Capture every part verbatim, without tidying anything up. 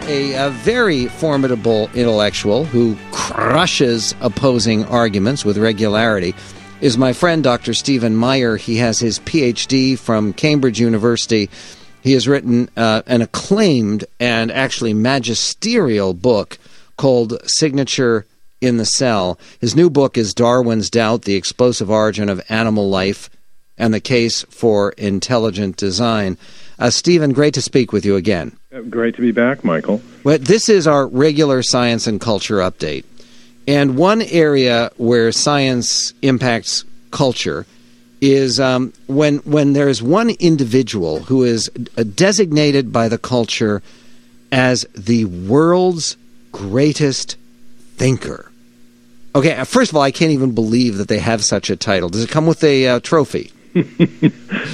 a, a very formidable intellectual who crushes opposing arguments with regularity is my friend Doctor Stephen Meyer. He has his P H D from Cambridge University. He has written uh, an acclaimed and actually magisterial book called Signature in the Cell. His new book is Darwin's Doubt, The Explosive Origin of Animal Life and the Case for Intelligent Design. Uh, Stephen, great to speak with you again. Great to be back, Michael. Well, this is our regular science and culture update. And one area where science impacts culture is um, when when there's one individual who is uh, designated by the culture as the world's greatest thinker. Okay, first of all, I can't even believe that they have such a title. Does it come with a uh, trophy? Do you,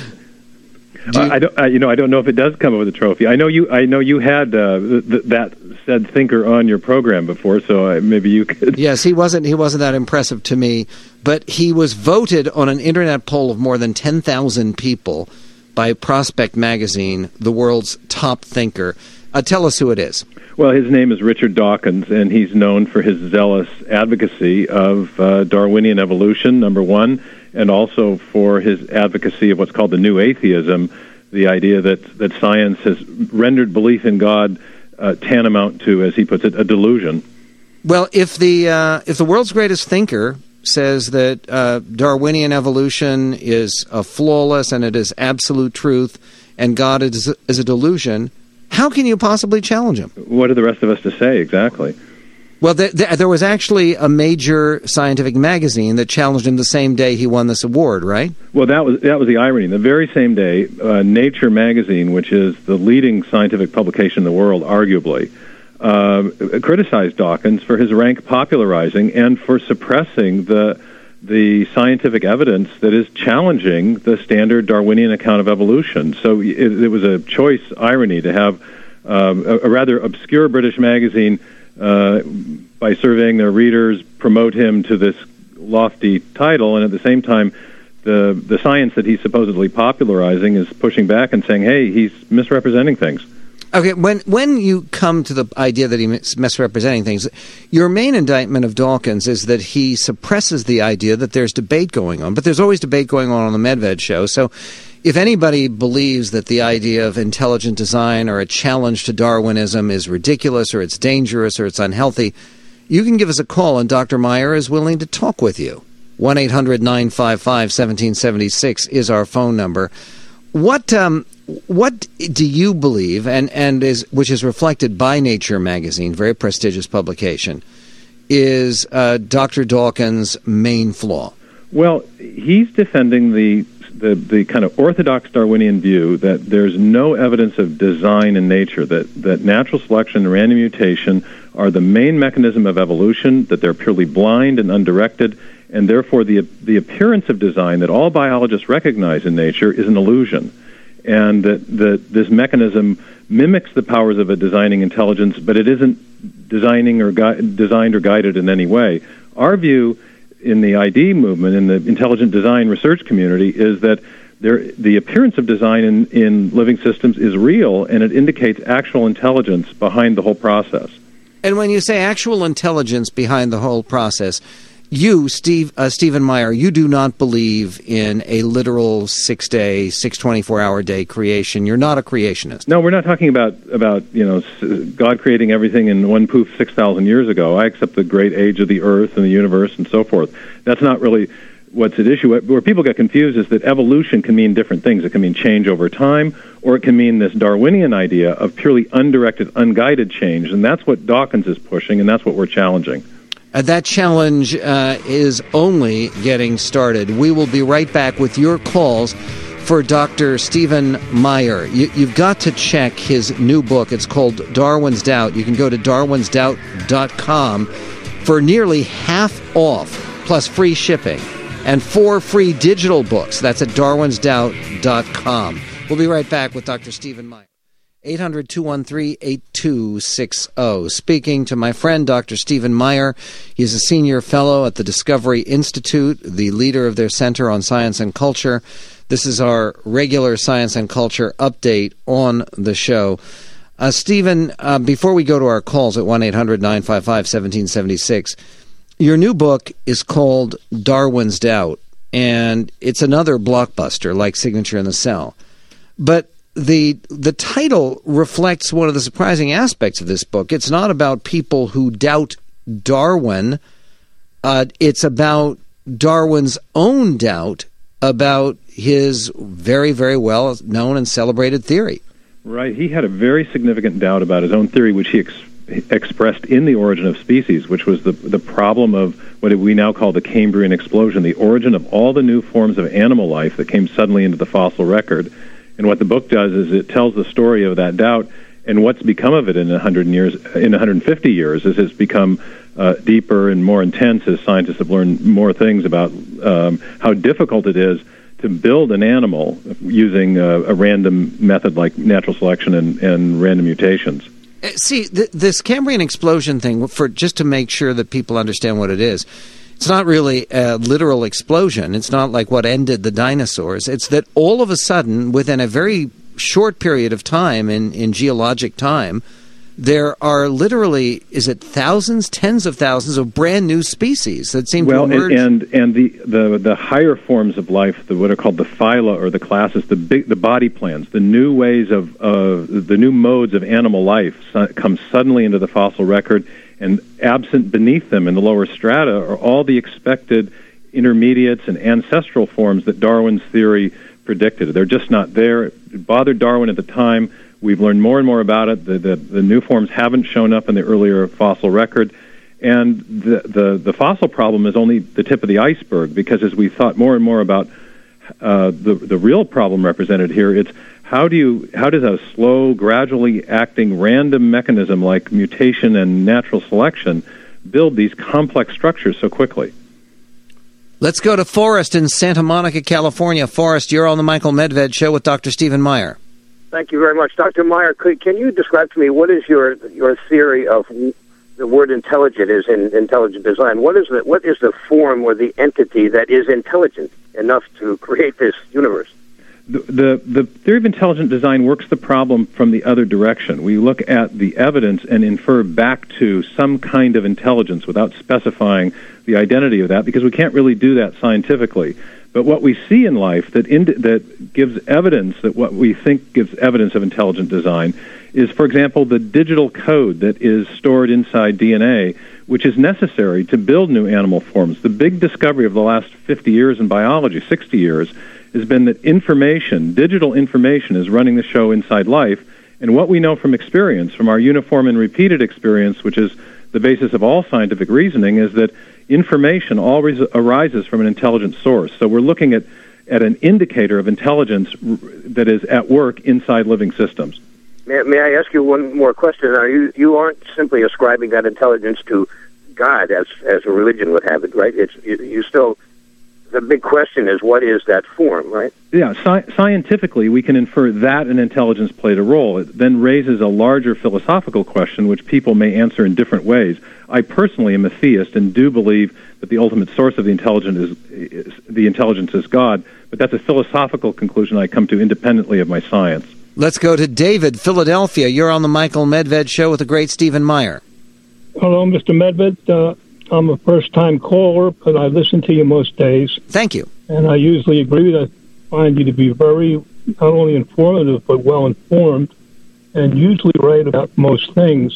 I don't, I, you know, I don't know if it does come with a trophy. I know you. I know you had uh, th- th- that said thinker on your program before, so uh, maybe you could. Yes, he wasn't. He wasn't that impressive to me, but he was voted on an internet poll of more than ten thousand people by Prospect Magazine, the world's top thinker. Uh, tell us who it is. Well, his name is Richard Dawkins, and he's known for his zealous advocacy of uh, Darwinian evolution, number one, and also for his advocacy of what's called the new atheism, the idea that, that science has rendered belief in God uh, tantamount to, as he puts it, a delusion. Well, if the uh, if the world's greatest thinker says that uh, Darwinian evolution is a flawless and it is absolute truth, and God is, is a delusion, how can you possibly challenge him? What are the rest of us to say, exactly? Well, th- th- there was actually a major scientific magazine that challenged him the same day he won this award, right? Well, that was that was the irony. The very same day, uh, Nature magazine, which is the leading scientific publication in the world, arguably, uh, criticized Dawkins for his rank popularizing and for suppressing the the scientific evidence that is challenging the standard Darwinian account of evolution. So it, it was a choice irony to have um, a, a rather obscure British magazine, uh, by surveying their readers, promote him to this lofty title, and at the same time, the the science that he's supposedly popularizing is pushing back and saying, hey, he's misrepresenting things. Okay, when when you come to the idea that he's misrepresenting things, your main indictment of Dawkins is that he suppresses the idea that there's debate going on. But there's always debate going on on the Medved show. So if anybody believes that the idea of intelligent design or a challenge to Darwinism is ridiculous or it's dangerous or it's unhealthy, you can give us a call, and Doctor Meyer is willing to talk with you. one eight hundred nine five five one seven seven six is our phone number. What um, what do you believe, and, and is which is reflected by Nature magazine, very prestigious publication, is uh, Doctor Dawkins' main flaw? Well, he's defending the, the the kind of orthodox Darwinian view that there's no evidence of design in nature, that, that natural selection and random mutation are the main mechanism of evolution, that they're purely blind and undirected, and therefore the the appearance of design that all biologists recognize in nature is an illusion, and that, that this mechanism mimics the powers of a designing intelligence, but it isn't designing or gui- designed or guided in any way. Our view in the I D movement, in the intelligent design research community, is that there, the appearance of design in, in living systems is real, and it indicates actual intelligence behind the whole process. And when you say actual intelligence behind the whole process, you, Steve, uh, Stephen Meyer, you do not believe in a literal six-day, six twenty-four hour day creation. You're not a creationist. No, we're not talking about, about you know, God creating everything in one poof six thousand years ago. I accept the great age of the earth and the universe and so forth. That's not really what's at issue. Where people get confused is that evolution can mean different things. It can mean change over time, or it can mean this Darwinian idea of purely undirected, unguided change. And that's what Dawkins is pushing, and that's what we're challenging. Uh, that challenge uh, is only getting started. We will be right back with your calls for Doctor Stephen Meyer. You, you've got to check his new book. It's called Darwin's Doubt. You can go to darwins doubt dot com for nearly half off, plus free shipping, and four free digital books. That's at darwins doubt dot com. We'll be right back with Doctor Stephen Meyer. eight hundred, two one three, eight two six zero. Speaking to my friend, Doctor Stephen Meyer. He's a senior fellow at the Discovery Institute, the leader of their Center on Science and Culture. This is our regular Science and Culture update on the show. Uh, Stephen, uh, before we go to our calls at one eight hundred nine five five one seven seven six, your new book is called Darwin's Doubt, and it's another blockbuster like Signature in the Cell. But the the title reflects one of the surprising aspects of this book. It's not about people who doubt Darwin. Uh, it's about Darwin's own doubt about his very, very well known and celebrated theory. Right. He had a very significant doubt about his own theory, which he ex- expressed in The Origin of Species, which was the the problem of what we now call the Cambrian explosion, the origin of all the new forms of animal life that came suddenly into the fossil record. And what the book does is it tells the story of that doubt, and what's become of it in one hundred years, in one hundred fifty years, is it's become uh, deeper and more intense as scientists have learned more things about um, how difficult it is to build an animal using uh, a random method like natural selection and, and random mutations. See, th- this Cambrian explosion thing, for just to make sure that people understand what it is, it's not really a literal explosion. It's not like what ended the dinosaurs. It's that all of a sudden, within a very short period of time in, in geologic time, there are literally, is it thousands, tens of thousands of brand new species that seem well, to emerge? and and, and the, the, the higher forms of life, the, what are called the phyla or the classes, the big, the body plans, the new ways of uh, the new modes of animal life su- come suddenly into the fossil record, and absent beneath them in the lower strata are all the expected intermediates and ancestral forms that Darwin's theory predicted. They're just not there. It bothered Darwin at the time. We've learned more and more about it. The, the, the new forms haven't shown up in the earlier fossil record. And the, the, the fossil problem is only the tip of the iceberg, because as we thought more and more about uh, the, the real problem represented here, it's how do you how does a slow, gradually acting random mechanism like mutation and natural selection build these complex structures so quickly? Let's go to Forrest in Santa Monica, California. Forrest, you're on the Michael Medved Show with Doctor Stephen Meyer. Thank you very much. Doctor Meyer, could, can you describe to me what is your your theory of the word intelligent is in intelligent design? What is the, what is the form or the entity that is intelligent enough to create this universe? The, the, the theory of intelligent design works the problem from the other direction. We look at the evidence and infer back to some kind of intelligence without specifying the identity of that, because we can't really do that scientifically. But what we see in life that ind- that gives evidence that what we think gives evidence of intelligent design is, for example, the digital code that is stored inside D N A, which is necessary to build new animal forms. The big discovery of the last fifty years in biology, sixty years, has been that information, digital information, is running the show inside life. And what we know from experience, from our uniform and repeated experience, which is the basis of all scientific reasoning, is that information always arises from an intelligent source. So we're looking at, at an indicator of intelligence that is at work inside living systems. May, may I ask you one more question? Now, you, you aren't simply ascribing that intelligence to God as as a religion would have it, right? It's you, you still... The big question is, what is that form, right? Yeah, sci- scientifically, we can infer that an intelligence played a role. It then raises a larger philosophical question, which people may answer in different ways. I personally am a theist and do believe that the ultimate source of the intelligence is, is the intelligence is God, but that's a philosophical conclusion I come to independently of my science. Let's go to David, Philadelphia. You're on the Michael Medved Show with the great Stephen Meyer. Hello, Mister Medved. Uh, I'm a first-time caller, but I listen to you most days. Thank you. And I usually agree that I find you to be very, not only informative, but well-informed, and usually right about most things.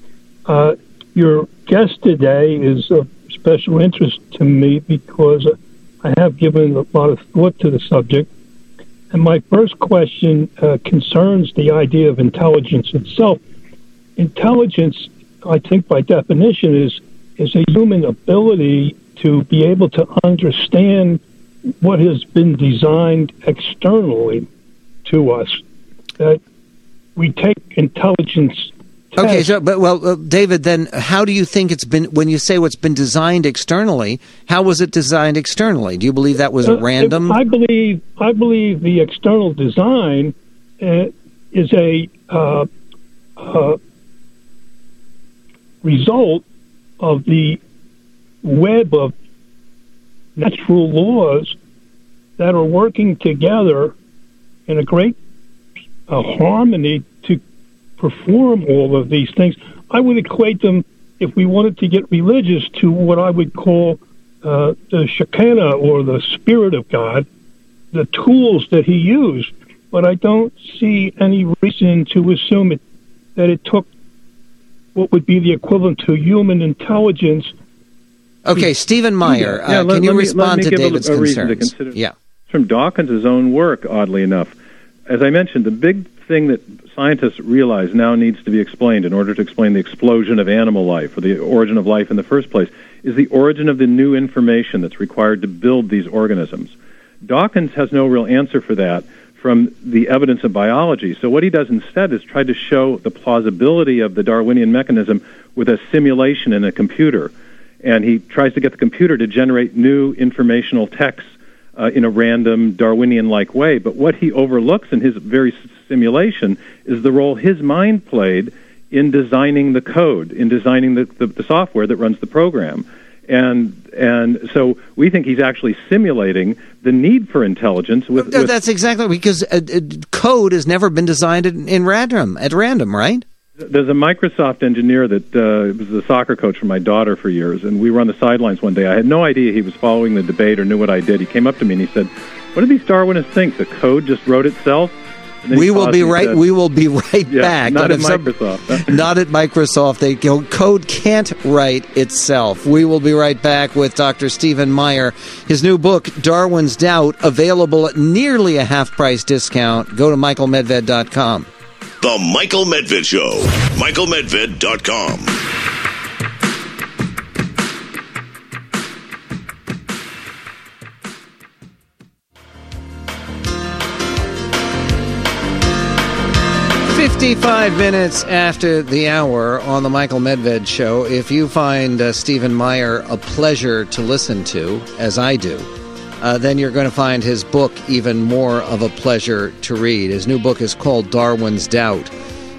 Uh, your guest today is of special interest to me because I have given a lot of thought to the subject. And my first question uh, concerns the idea of intelligence itself. Intelligence, I think by definition, is is a human ability to be able to understand what has been designed externally to us. That we take intelligence tests. Okay, so, but, well, uh, David, then how do you think it's been, when you say what's been designed externally, how was it designed externally? Do you believe that was Uh, random? I believe, I believe the external design uh, is a uh, uh, result of the web of natural laws that are working together in a great uh, harmony to perform all of these things. I would equate them, if we wanted to get religious, to what I would call uh, the Shekinah, or the Spirit of God, the tools that he used. But I don't see any reason to assume it, that it took what would be the equivalent to human intelligence. Okay, Stephen Meyer, yeah, uh, let, can you let me, respond let me to give David's a, a concerns? To consider. Yeah. From Dawkins' own work, oddly enough. As I mentioned, the big thing that scientists realize now needs to be explained in order to explain the explosion of animal life, or the origin of life in the first place, is the origin of the new information that's required to build these organisms. Dawkins has no real answer for that from the evidence of biology. So what he does instead is try to show the plausibility of the Darwinian mechanism with a simulation in a computer. And he tries to get the computer to generate new informational texts uh, in a random Darwinian-like way. But what he overlooks in his very simulation is the role his mind played in designing the code, in designing the, the, the software that runs the program. And and so we think he's actually simulating the need for intelligence. With, with That's exactly, because uh, uh, code has never been designed in, in random, at random, right? There's a Microsoft engineer that uh, was the soccer coach for my daughter for years, and we were on the sidelines one day. I had no idea he was following the debate or knew what I did. He came up to me and he said, "What do these Darwinists think? The code just wrote itself?" We will be right. Said, we will be right yeah, back. Not at some, Microsoft. Not at Microsoft. They go, code can't write itself. We will be right back with Doctor Stephen Meyer. His new book, Darwin's Doubt, available at nearly a half-price discount. Go to michael medved dot com. The Michael Medved Show. michael medved dot com. fifty-five minutes after the hour on the Michael Medved Show. If you find uh, Stephen Meyer a pleasure to listen to, as I do, uh, then you're going to find his book even more of a pleasure to read. His new book is called Darwin's Doubt,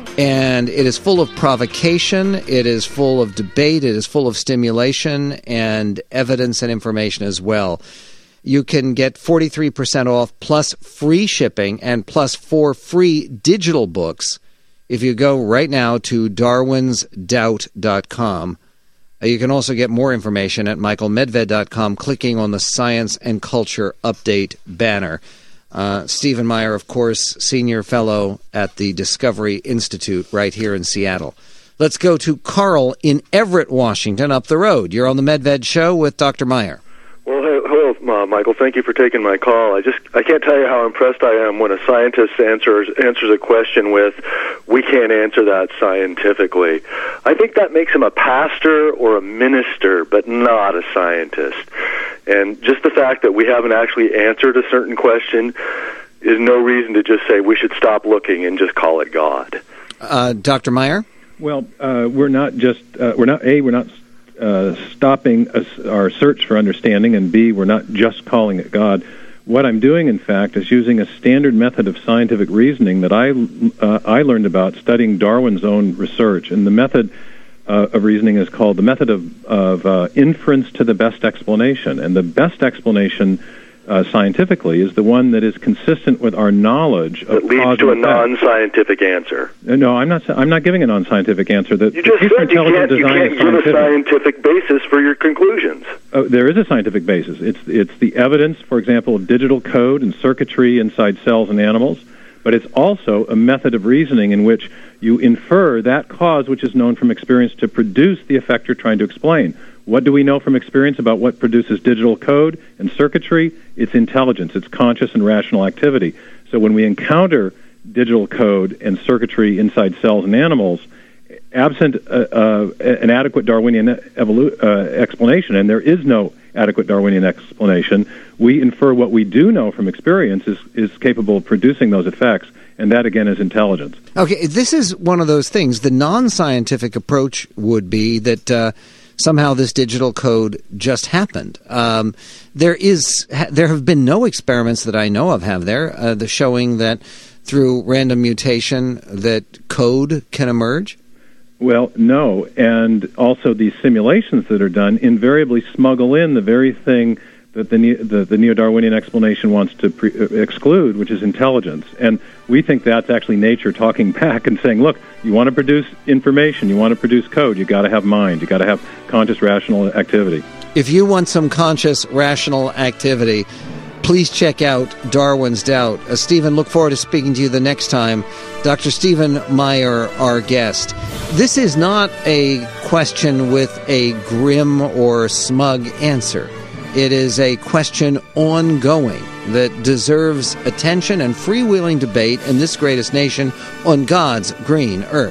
and it is full of provocation, it is full of debate, it is full of stimulation and evidence and information as well. You can get forty-three percent off plus free shipping and plus four free digital books if you go right now to darwins doubt dot com. You can also get more information at michael medved dot com, clicking on the Science and Culture Update banner. Uh, Stephen Meyer, of course, Senior Fellow at the Discovery Institute right here in Seattle. Let's go to Carl in Everett, Washington, up the road. You're on the Medved Show with Doctor Meyer. Well, hello, uh, Michael. Thank you for taking my call. I just I can't tell you how impressed I am when a scientist answers answers a question with, "We can't answer that scientifically." I think that makes him a pastor or a minister, but not a scientist. And just the fact that we haven't actually answered a certain question is no reason to just say we should stop looking and just call it God. Uh, Doctor Meyer? Well, uh, we're not just uh, we're not a we're not. Uh, stopping us, our search for understanding, and B, we're not just calling it God. What I'm doing, in fact, is using a standard method of scientific reasoning that I uh, I learned about studying Darwin's own research. And the method uh, of reasoning is called the method of, of uh, inference to the best explanation. And the best explanation uh, scientifically is the one that is consistent with our knowledge of It leads to a non-scientific answer. No, I'm not. I'm not giving a non-scientific answer. That you just said you can't, you can't give a scientific basis for your conclusions. Oh, there is a scientific basis. It's it's the evidence, for example, of digital code and circuitry inside cells and animals. But it's also a method of reasoning in which you infer that cause which is known from experience to produce the effect you're trying to explain. What do we know from experience about what produces digital code and circuitry? It's intelligence. It's conscious and rational activity. So when we encounter digital code and circuitry inside cells and animals, absent uh, uh, an adequate Darwinian evolu- uh, explanation, and there is no adequate Darwinian explanation, we infer what we do know from experience is, is capable of producing those effects, and that, again, is intelligence. Okay, this is one of those things. The non-scientific approach would be that uh, somehow this digital code just happened. Um, there is, ha- there have been no experiments that I know of, have there, uh, the showing that through random mutation that code can emerge? Well, no, and also these simulations that are done invariably smuggle in the very thing that the, the, the neo-Darwinian explanation wants to pre- exclude, which is intelligence. And we think that's actually nature talking back and saying, look, you want to produce information, you want to produce code, you got to have mind, you got to have conscious, rational activity. If you want some conscious, rational activity, please check out Darwin's Doubt. Uh, Stephen, look forward to speaking to you the next time. Doctor Stephen Meyer, our guest. This is not a question with a grim or smug answer. It is a question ongoing that deserves attention and freewheeling debate in this greatest nation on God's green earth.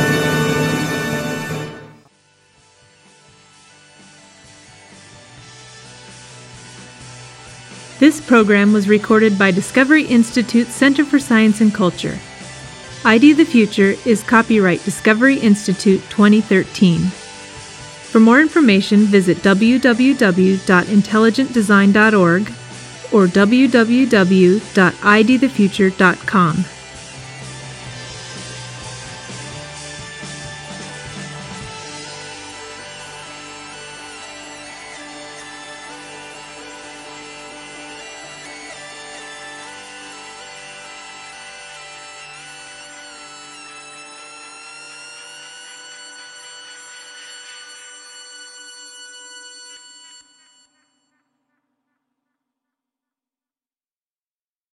This program was recorded by Discovery Institute Center for Science and Culture. I D the Future is copyright Discovery Institute twenty thirteen. For more information, visit w w w dot intelligent design dot org or w w w dot i d the future dot com.